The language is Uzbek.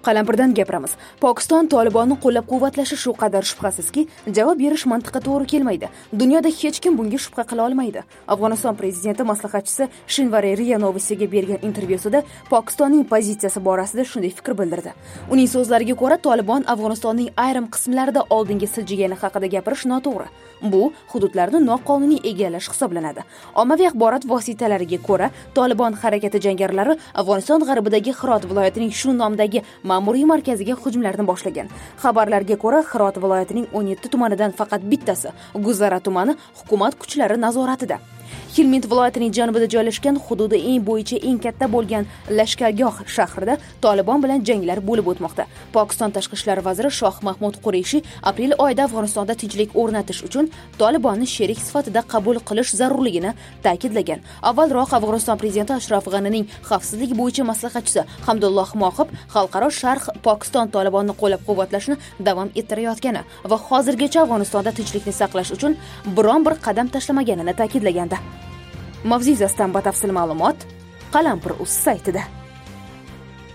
Qalampirdan gapiramiz. Pokiston Tolibonni qo'llab-quvvatlashi shu qadar shubhasizki, javob berish mantiqqa to'g'ri kelmaydi. Dunyoda hech kim bunga shubha qila olmaydi. Afg'oniston prezidenti maslahatchisi Shinvari Riya Novostiga bergan intervyusida Pokistonning pozitsiyasi borasida shunday fikr bildirdi. Uning so'zlariga ko'ra, Tolibon Afg'onistonning ayrim qismlarida oldinga siljigani haqida gapirish noto'g'ri. Bu hududlarni noqonuniy egallash hisoblanadi. Ommaviy axborot vositalariga ko'ra, Tolibon harakati jangarilari Afg'oniston g'arbidagi Hirot viloyatining shu nomdagi ma'muriy markaziga hujumlarni boshlagan. Xabarlarga ko'ra, Hirot viloyatining 17 tumanidan faqat bittasi, Guzara tumani, hukumat kuchlari nazoratida. Helmand viloyatining janubida joylashgan hududi bo'yicha eng katta bo'lgan Lashkargoh shahrida Tolibon bilan janglar bo'lib o'tmoqda. Pokiston tashqi ishlar vaziri Shoh Mahmud Qurayshi aprel oyida Afg'onistonda tinchlik o'rnatish uchun Tolibonni sherik sifatida qabul qilish zarurligini ta'kidlagan. Avvalroq Afg'oniston prezidenti Ashraf G'anining xavfsizlik bo'yicha maslahatchisi Hamdulloh Mohib xalqaro sharq Pokiston Tolibonni qo'llab-quvvatlashni davom ettirayotgani va hozirgacha Afg'onistonda tinchlikni saqlash uchun biron bir qadam tashlamaganini ta'kidlagandi. Mavzu yuzasidan batafsil ma'lumot Qalampir.uz saytida.